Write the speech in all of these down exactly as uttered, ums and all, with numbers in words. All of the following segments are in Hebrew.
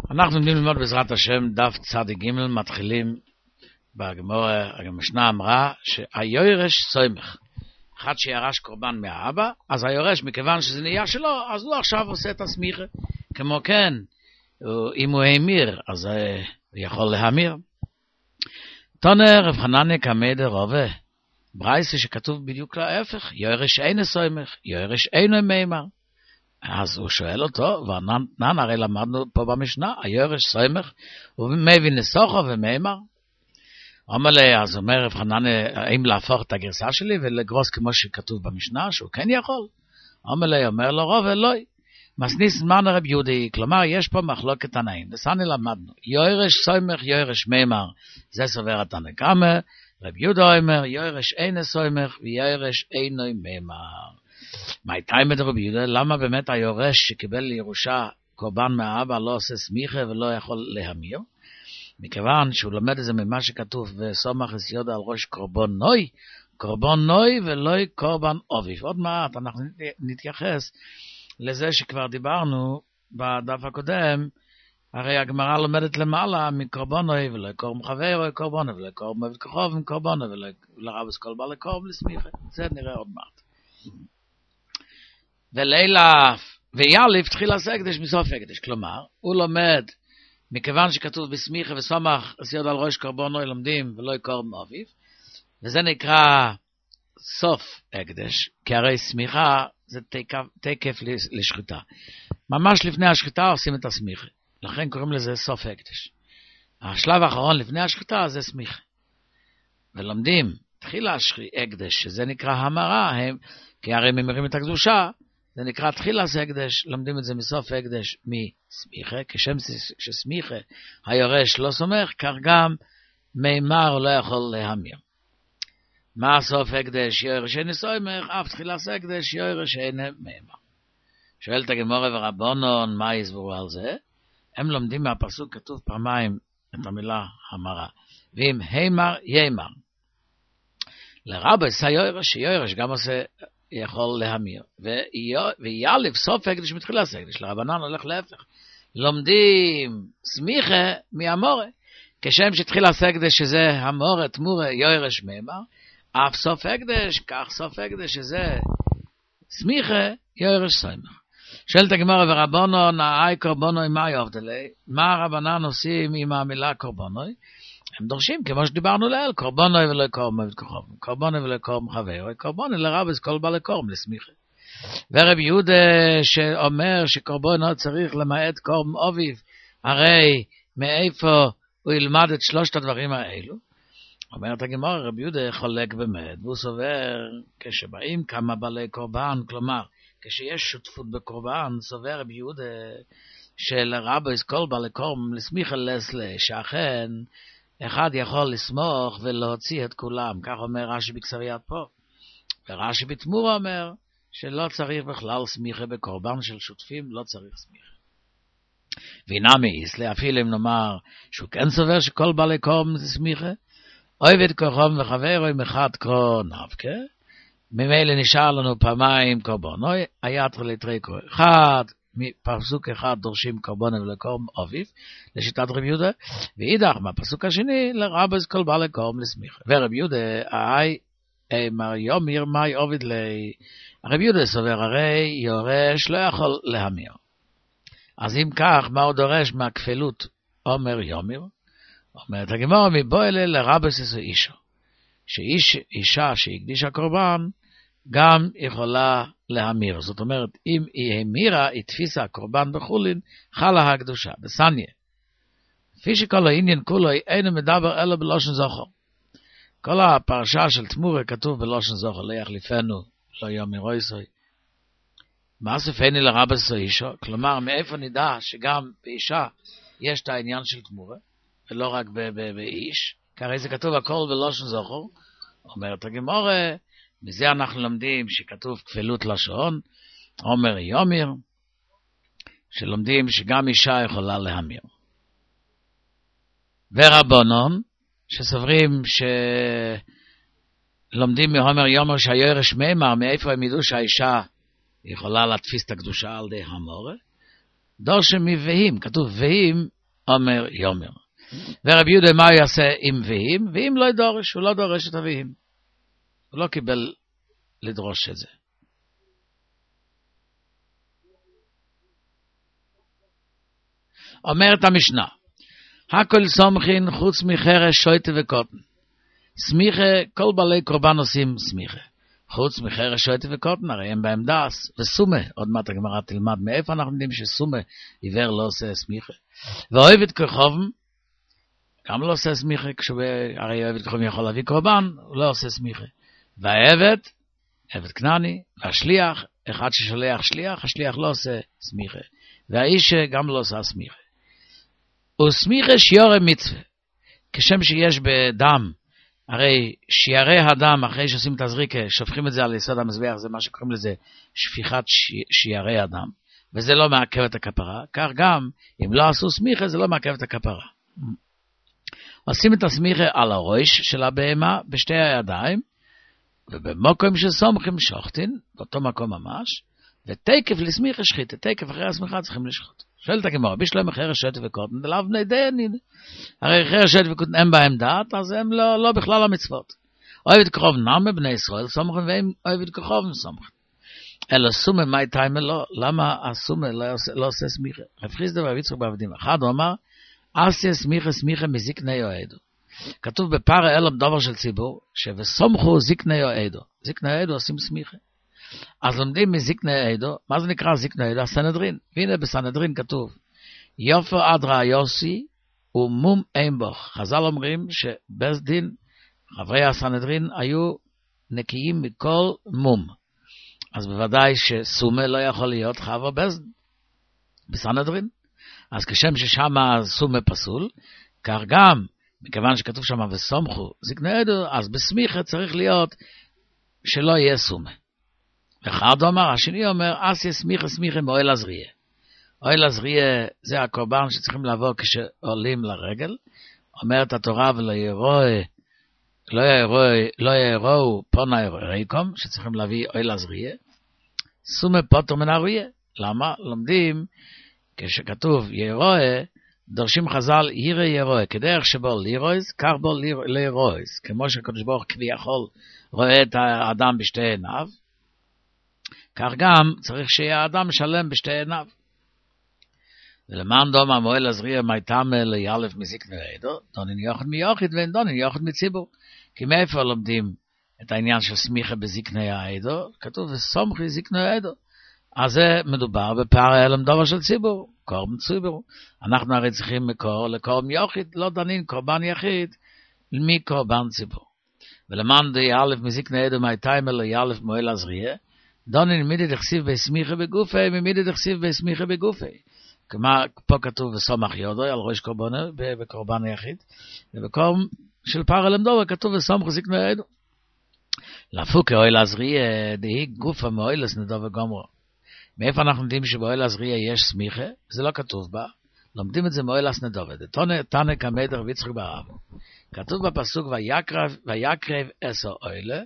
אנחנו לומדים ללמוד בעזרת השם דף צד ג', מתחילים בגמרא. המשנה אמרה שהיורש סומך, אחד שירש קורבן מהאבא, אז היורש, מכיוון שזה נהיה שלו, אז הוא עכשיו עושה את הסמיכה. כמו כן, אם הוא המיר, אז הוא יכול להמיר. תונר רב חנניה קמא דרבה, ברייסה שכתוב בדיוק להפך, יורש אינו סומך, יורש אינו מימר. אז הוא שואל אותו, וענן הרי למדנו פה במשנה, היורש סומך, הוא מביא נסוחו ומימר. אומר לי, אז אומר רב חנניה, האם להפוך את הגרסה שלי ולגרוס כמו שכתוב במשנה, שהוא כן יכול? אומר לי, אומר לו רוב אלוהי, מסניס זמן רב יהודי, כלומר יש פה מחלוקת תנאים, וסני למדנו, יורש סומך, יורש מימר, זה סובר התנא קמא, רב יהודה אומר, יורש אינו סומך, ויורש אינו מימר. מה הייתה עם רב יהודה? למה באמת היורש שקיבל לירושה קורבן מהאבא לא עושה סמיכה ולא יכול להמיר? מכיוון שהוא לומד את זה ממה שכתוב וסומך יסוד על ראש קורבן נוי, קורבן נוי ולא קורבן אביב. עוד מעט אנחנו נתייחס לזה שכבר דיברנו בדף הקודם, הרי הגמרא לומדת למעלה מקורבן נוי ולא קורבן חבר או קורבן ולא קורבן אביב כחוב עם קורבן ולא לרבס כל בעל קורבן לסמיכה. זה נראה עוד מעט. ולילה ויאליף תחיל עשה הקדש מסוף הקדש, כלומר הוא לומד מכיוון שכתוב בסמיכה וסומך יסוד על ראש קורבן נוי לומדים ולא קורבן אביב, וזה נקרא סוף הקדש, כי הרי סמיכה זה תקף, תקף לשחיטה. ממש לפני השחיטה עושים את הסמיכה, לכן קוראים לזה סוף הקדש. השלב האחרון לפני השחיטה זה סמיכה. ולומדים תחילה הקדש, שזה נקרא המרה, הם, כי הרי ממירים את הקדושה, זה נקרא תחילה הקדש, לומדים את זה מסוף הקדש מסמיכה, כשם שסמיכה היורש לא סומך, כך גם מימר לא יכול להמיר. מה סוף הקדש? יורש אינו סומך, אף תחילה הקדש יורש אינו מימר. שואלת הגמרא ורבנן, מה יסברו על זה? הם לומדים מהפסוק, כתוב פעמיים את המילה המרה, ואם הימר יימר. לרבס היורש, יורש גם עושה יכול להמיר, ויאליף סוף הקדש מתחילה הקדש. לרבנן הולך להפך, לומדים סמיכה מהמורה, כשם שתחילה הקדש שזה המורה תמורה יורש מימר, אף סוף הקדש, כך סוף הקדש שזה סמיכה יורש סומך. שואלת הגמרא ורבנן, האי קורבנוי מה יובדלי? מה הרבנן עושים עם המילה קורבנוי? הם דורשים, כמו שדיברנו לאל, קורבנוי ולא קורבן כחוב, קורבנוי ולא קורבן חבר, קורבנוי לרבס כל בעל קורבן לסמיכה. ורב יהודה שאומר שקורבנו צריך למעט קורבן אביב, הרי מאיפה הוא ילמד את שלושת הדברים האלו? אומרת הגמרא, רב יהודה חולק באמת, והוא סובר כשבאים כמה בעלי קורבן, כלומר, כשיש שותפות בקורבן, סובר רב יהודה שלרבס כל בעל קורבן לסמיכה לסלה, שאכן אחד יכול לסמוך ולהוציא את כולם, כך אומר רש"י בכסביית פה. ורש"י בתמורה אומר שלא צריך בכלל סמיכה בקורבן של שותפים, לא צריך סמיכה. והנה מאיסלה, אפילו אם נאמר שהוא כן סובר שכל בעלי קורבן זה סמיכה, עובד קורבן וחבר או עם אחד קרו נפקה, ממילא נשאר לנו פעמיים קורבן, היה תרליטרי קורא. אחד, מפסוק אחד דורשים קורבן ולקורבן אביב, לשיטת רב יהודה, ואידך מהפסוק השני לרבס כל בעל קורבן לסמיכה. ורב יהודה, האי אמר יומיר מאי עובד לי, הרב יהודה סובר הרי יורש לא יכול להמיר. אז אם כך, מה הוא דורש מהכפלות אומר יומיר? אומרת הגמרא, מבוא אלה לרבס איזו אישו, שאיש, אישה שהקדישה קורבן גם יכולה להמיר. זאת אומרת, אם היא המירה, היא תפיסה קורבן בחולין, חלה הקדושה, בסניה. לפי שכל העניין כולו, אינו מדבר אלא בלושן זוכר. כל הפרשה של תמורה כתוב בלושן זוכר, לא יחליפנו, לא יאמירו יסוי. מה סופני לרבס אישו? כלומר, מאיפה נדע שגם באישה יש את העניין של תמורה, ולא רק באיש? כי הרי זה כתוב הכל בלושן זוכר. אומרת הגמרא, מזה אנחנו לומדים שכתוב כפלות לשון, אומר יומיר, שלומדים שגם אישה יכולה להמיר. ורבנן, שסוברים שלומדים מהומר יומר שהיורש מימר, מאיפה הם ידעו שהאישה יכולה לתפיס את הקדושה על די המורה? דורשם מבהים, כתוב בהים אומר יומר. ורבי יהודה מה הוא יעשה עם ואם? ואם לא ידורש, הוא לא דורש את הווים. הוא לא קיבל לדרוש את זה. אומרת המשנה, הכל סומכין חוץ מחרש, שויטה וקוטן. סמיכה, כל בעלי קורבן עושים סמיכה. חוץ מחרש, שויטה וקוטן, הרי הם בהם דס, וסומה, עוד מעט הגמרא תלמד מאיפה אנחנו יודעים שסומה עיוור לא עושה סמיכה. ואוהבת כחובם, גם לא עושה סמיכה, כשהוא, הרי אוהבת כחובם יכול להביא קורבן, הוא לא עושה סמיכה. והעבד, עבד כנעני, והשליח, אחד ששולח שליח, השליח לא עושה סמיכה. והאיש גם לא עושה סמיכה. וסמיכה שיורי מצווה, כשם שיש בדם, הרי שיערי הדם, אחרי שעושים את הזריקה, שופכים את זה על יסוד המזבח, זה מה שקוראים לזה שפיכת שיערי הדם, וזה לא מעכב את הכפרה, כך גם, אם לא עשו סמיכה, זה לא מעכב את הכפרה. עושים את הסמיכה על הראש של הבהמה, בשתי הידיים, ובמקום שסומכים שוחטין, באותו מקום ממש, ותקף לסמיכה שחיתה, תקף אחרי הסמיכה צריכים לשחוט. שואלת הגמרא, בשלום חרש, שויטה וקוטן, דלאו בני דיינים. הרי חרש, שויטה וקוטן הם בהם דעת, אז הם לא, לא בכלל המצוות. אוהבת כחוב נעמה בני ישראל סומכים, והם אוהבת כחוב סומכים. אלא סומה מי טיימה לא, למה הסומה לא עושה, לא עושה סמיכה? רב חיסדא ורב יצחק בעבדים אחד, הוא אמר, עשי סמיכה סמיכה מזקני אוהדו. כתוב בפרא אלם דבר של ציבור, שבסומכו זקני אוהדו. זקני אוהדו עושים סמיכה. אז לומדים מזקני עדו, מה זה נקרא זקני עדו? הסנהדרין. והנה בסנהדרין כתוב, יופו אדרא יוסי ומום אין בו. חז"ל אומרים שבית דין, חברי הסנהדרין, היו נקיים מכל מום. אז בוודאי שסומה לא יכול להיות חבר בית דין, בסנהדרין. אז כשם ששם סומה פסול, כך גם, מכיוון שכתוב שם וסומכו זקני עדו, אז בסמיכה צריך להיות שלא יהיה סומה. אחד אומר, השני אומר, אסיה סמיכה סמיכה מאוהל הזריה. אוהל הזריה זה הקורבן שצריכים לבוא כשעולים לרגל. אומרת התורה, ולא יראו, לא יראו, לא יראו פונה ריקום, שצריכים להביא אוהל הזריה. סומה פוטר מן הריה. למה? לומדים, כשכתוב יראו, דורשים חז"ל, ירא יראו, כדרך שבו לירויז, כך בו לירויז. כמו שהקדוש ברוך כביכול רואה את האדם בשתי עיניו, כך גם צריך שיהיה האדם שלם בשתי עיניו. ולמען דום המועל הזריה מייתם ליאלף מזקני עדו, דונין יוחד מיוחד ואין דונין יוחד מציבור. כי מאיפה לומדים את העניין של סמיכה בזקני העדו? כתוב וסומכי זקני העדו. אז זה מדובר בפער אלם דבר של ציבור, קורבן ציבור. אנחנו הרי צריכים מקור לקורבן יוחד, לא דנין קורבן יחיד, מקורבן ציבור. ולמען דיאלף מזקני עדו מייתם ליאלף מועל הזריה, דונין מידי דכסיב בסמיכה בגופי, ממידי דכסיב בסמיכה בגופי. כמה פה כתוב וסומך יודוי על ראש קורבנו, בקורבן היחיד, ובקורבן של פר אלמדובר כתוב וסומך זקני עדו. לפוק אוהל הזריה, דהי גופה מאוהלס נדו וגומרו. מאיפה אנחנו יודעים שבאוהל הזריה יש סמיכה? זה לא כתוב בה. לומדים את זה מאוהלס נדו. דתונה תנא כמדר ויצחק ברב. כתוב בפסוק ויקרב, ויקרב עשר אוהלה,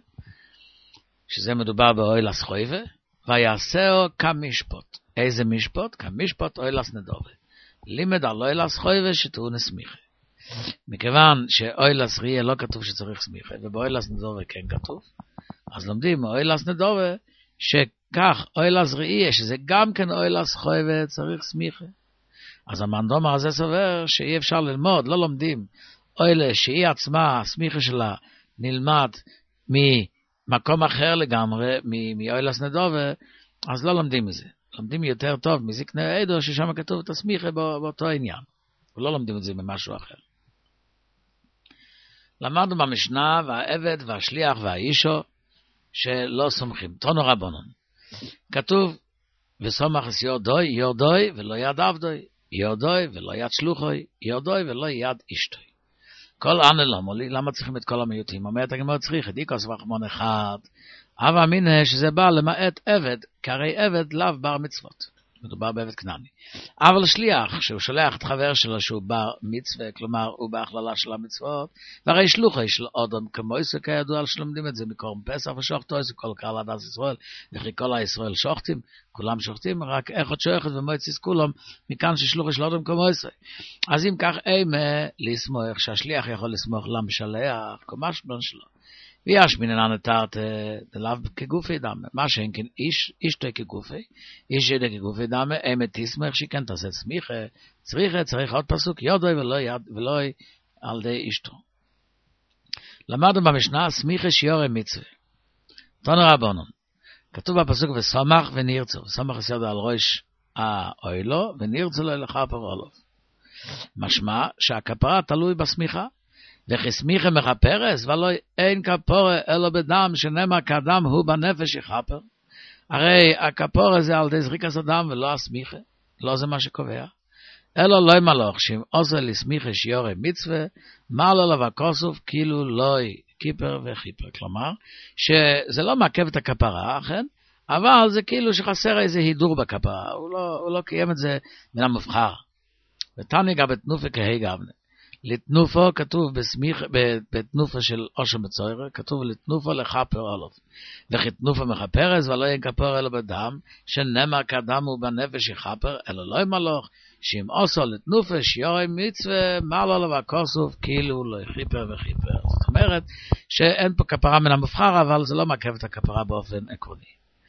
שזה מדובר באוהל הסחויבה, ויעשהו כמשפוט. איזה משפוט? כמשפוט אוהל הסנדובה. לימד על אוהל הסחויבה שטעון סמיכה. מכיוון שאוהל הסריה לא כתוב שצריך סמיכה, ובאוהל הסנדובה כן כתוב, אז לומדים אוהל הסנדובה, שכך אוהל הסריה, שזה גם כן אוהל הסחויבה, צריך סמיכה. אז המנדומר הזה סובר שאי אפשר ללמוד, לא לומדים. אוהל שהיא עצמה, הסמיכה שלה, נלמד מ... מקום אחר לגמרי, מאוהל הסנדובה, אז לא לומדים מזה. לומדים יותר טוב מזקני העדו, ששם כתוב את הסמיכה באותו עניין. ולא לומדים את זה ממשהו אחר. למדנו במשנה, והעבד והשליח והאישו, שלא סומכים. תונו רבונון. כתוב, וסומך es יורדוי, יורדוי ולא יד עבדוי, יורדוי ולא יד שלוחוי, יורדוי ולא יד אשתוי. כל ענה לא מולי, למה צריכים את כל המיעוטים? אומרת הגמרא צריך, דיקוס וחמון אחד, אבל אמינה שזה בא למעט עבד, כי הרי עבד לאו בר מצוות. מדובר בעבד כנעני. אבל שליח, שהוא שולח את חבר שלו שהוא בר מצווה, כלומר הוא בהכללה של המצוות, והרי שלוחי של אדם כמויסו, כידוע שלומדים את זה מקורם פסח ושוחטו, זה כל קהל עדת ישראל, וכי כל הישראל שוחטים, כולם שוחטים, רק אחד שוחט ומועצת כולם, מכאן ששלוחי של אדם כמויסו. אז אם כך אימה לסמוך, שהשליח יכול לסמוך למשלח, כמשמעון שלו. ויש מינן נתרת דלאו כגופי דמה, מה שאין כן איש, אישתו כגופי, איש ידע כגופי דמה, אמת תסמך שכן תעשה סמיכה, צריכה, צריך עוד פסוק, יודוי ולא, יד, ולא על די אישתו. למדנו במשנה, סמיכה שיורי מצווה. תנו רבונון, כתוב בפסוק וסומך ונרצו, וסומך יסוד על ראש האוילו, ונרצו לו לכפר עליו. משמע שהכפרה תלוי בסמיכה, וכי סמיכה מכפרס, ולא אין כפורה אלא בדם, שנאמר כאדם הוא בנפש יכפר. הרי הכפורה זה על די זריקת הדם ולא הסמיכה, לא זה מה שקובע. אלא לא מלוך, שאם עושה לסמיכה שיורי מצווה, מעל עליו הכוסוף כאילו לא כיפר וכיפר. כלומר, שזה לא מעכב את הכפרה, אכן, אבל זה כאילו שחסר איזה הידור בכפרה, הוא לא, הוא לא קיים את זה מן המבחר. ותני גם בתנופה כהי גבנה. לתנופו כתוב בסמיך, בתנופה של אושר מצוירה, כתוב לתנופו לכפר עליו. וכי תנופה מכפרס ולא ינכפר אלא בדם, שנאמר כאדם הוא בנפש יכפר, אלא לא ימלוך, שאם עושו לתנופה שיורי מצווה, מעל עליו הכוסוף, כאילו לא יכיפר וכיפר. זאת אומרת, שאין פה כפרה מן המבחר, אבל זה לא מעכב את הכפרה באופן עקרוני.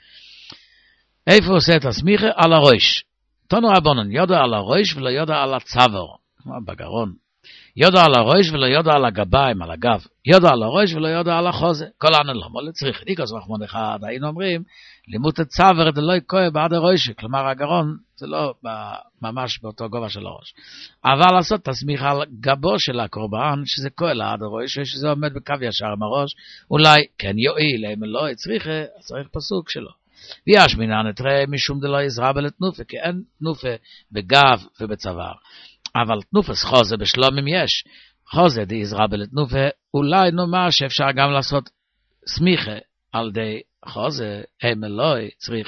איפה עושה את הסמיכה? על הראש. תנו רבונן, יודע על הראש ולא יודע על הצוואר, כמו בגרון. יודע על הראש ולא יודע על הגביים, על הגב. יודע על הראש ולא יודע על החוזה. כל העניין לא מולה צריך. ניקוס רחמון אחד, היינו אומרים, לימוד את צוואר דלא יקוה בעד הראש. כלומר, הגרון זה לא ממש באותו גובה של הראש. אבל לעשות תסמיך על גבו של הקורבן, שזה קוה לעד הראש, ושזה עומד בקו ישר עם הראש, אולי כן יועיל, אם לא צריך, צריך פסוק שלו. ויש מינן נתראה משום דלא יזרע בלתנופה, כי אין תנופה בגב ובצוואר. אבל תנופס חוזה בשלומים יש. חוזה די יזרע בלתנופה, אולי נאמר שאפשר גם לעשות סמיכה על די חוזה, הם אלוהי צריכה.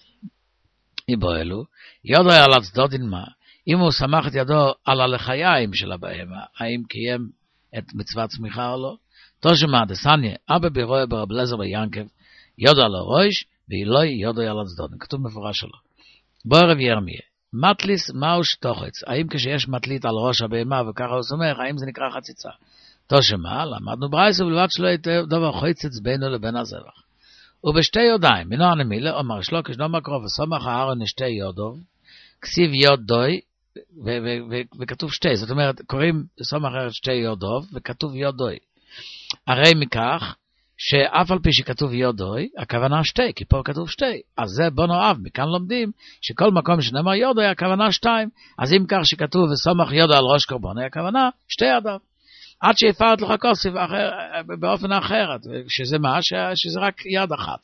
איבו אלו, יודו על הצדודין מה, אם הוא שמח את ידו על הלחיים של הבהמה, האם קיים את מצוות סמיכה או לא? תושמה דסניה, אבא בירואה ברב לזר ביינקב, יודו על הראש, ואילוי יודו על הצדודין. כתוב מפורש שלו. בו רב ירמיה. מטליס מהו שטוחץ, האם כשיש מטלית על ראש הבהמה וככה הוא סומך, האם זה נקרא חציצה? תושמה, למדנו ברייסה ובלבד שלא יהיה דבר חוצץ בינו לבין הזבח. ובשתי יודיים, מינו הנמילה, אומר שלוקש נאמר קרוב וסומך הארון שתי יודוב, כסיב יודוי, וכתוב שתי, זאת אומרת, קוראים סומך הארון שתי יודוב, וכתוב יודוי. הרי מכך, שאף על פי שכתוב יודוי, הכוונה שתי, כי פה כתוב שתי. אז זה בוא נאהב, מכאן לומדים, שכל מקום שנאמר יודוי, הכוונה שתיים. אז אם כך שכתוב וסומך יודוי על ראש קורבן, הכוונה שתי ידיו. עד שיפרת לך כוסף אחר, באופן אחרת, שזה מה? שזה רק יד אחת.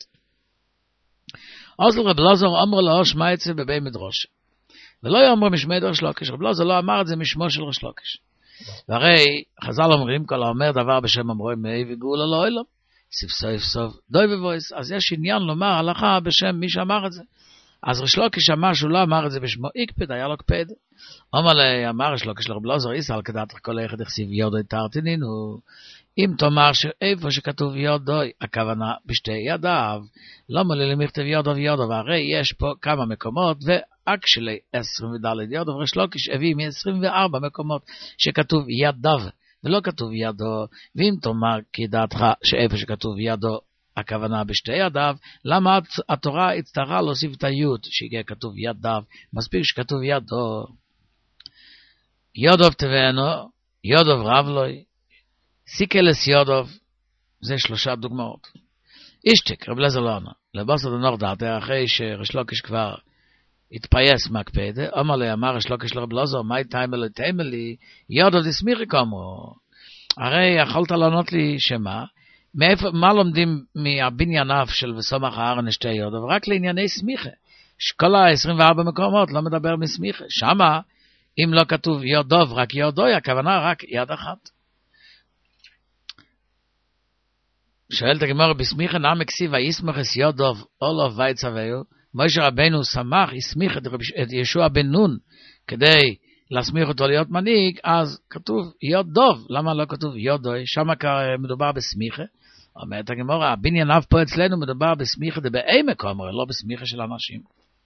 אז רב לזר אמר לו שמע את זה בבי מדרוש. ולא יאמר משמי דרש לוקש, רב לזר לא אמר את זה משמו של רש לוקש. והרי חז"ל אומרים, כל האומר דבר בשם אמרו מי וגאולה לא אלו. סוף סוף סוף דוי ובויס, אז יש עניין לומר הלכה בשם מי שאמר את זה. אז רש לוקש אמר שהוא לא אמר את זה בשמו איקפד, היה לו קפד. אומר לי, אמר רש לוקש לרב לזר, איסל כדעת כל אחד יחסיב יודוי תרתינין, אם תאמר שאיפה שכתוב יודוי, הכוונה בשתי ידיו, לא מולי למכתב יודו ויודו, והרי יש פה כמה מקומות, ואקשלי עשרים ודלת יודו, רש לוקש הביא מ-עשרים וארבע מקומות שכתוב ידיו, ולא כתוב ידו, ואם תאמר כי דעתך שאיפה שכתוב ידו, הכוונה בשתי ידיו, למה התורה הצטרכה להוסיף את היוד, שיהיה כתוב ידיו, מספיק שכתוב ידו. יודוב תבנו, יודוב רב לוי, סיקלס יודוב, זה שלושה דוגמאות. אישתק, רב לזר לא ענה, לבוסת הנור דעתה, אחרי שרש לוקש כבר התפייס מהקפדה, אמר לי, אמר רש לוקש לרב לזר, מי תיימל לי תיימל לי, יודוב דסמירי כמו. הרי יכולת לענות לי שמה, מאיפה, מה לומדים מהבנייניו של וסומך הארון שתי יודוב? רק לענייני סמיכה. כל ה-עשרים וארבע מקומות לא מדבר מסמיכה. שמה, אם לא כתוב יודוב, רק יודוי, הכוונה רק יד אחת. שואלת הגמרא בסמיכה נעמי כסיב היסמך אס יודוב אולוב ויצווהו, משה רבנו שמח, הסמיך את, את ישוע בן נון, כדי להסמיך אותו להיות מנהיג, אז כתוב יוד דוב, למה לא כתוב יודוי? שם מדובר בסמיכה, אומרת הגמרא, הבניין אב פה אצלנו מדובר בסמיכה דבאי מקום, לא בסמיכה של אנשים.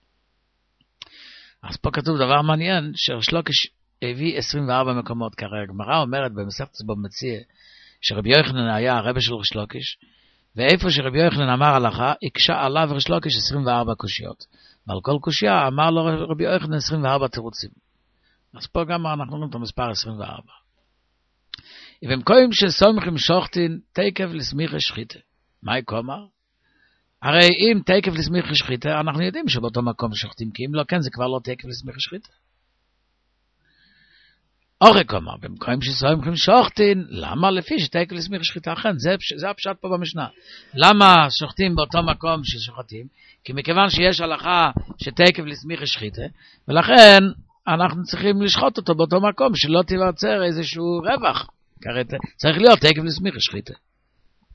אז פה כתוב דבר מעניין, שריש לוקיש הביא עשרים וארבע מקומות, כי הרי הגמרא אומרת במסכת בבא מציעא, שרבי יוחנן היה הרבי של ריש לוקיש, ואיפה שרבי יוחנן אמר הלכה, הקשה עליו ריש לוקיש עשרים וארבע קושיות, ועל כל קושיה אמר לו רבי יוחנן עשרים וארבע תירוצים. אז פה גם אנחנו רואים את המספר עשרים וארבע. ובמקום שסומכים שוחטין, תקף לסמיכה שחיתה. מה יקומר? הרי אם תקף לסמיכה שחיתה, אנחנו יודעים שבאותו מקום שוחטים, כי אם לא כן, זה כבר לא תקף לסמיכה שחיתה. אורי קומר, במקום שסומכים שוחטין, למה לפי שתקף לסמיכה שחיתה? אכן, זה, זה הפשט פה במשנה. למה שוחטים באותו מקום ששוחטים? כי מכיוון שיש הלכה שתקף לסמיכה שחיתה, ולכן אנחנו צריכים לשחוט אותו באותו מקום, שלא תיווצר איזשהו רווח. צריך להיות תקף לסמיכה שחיתה.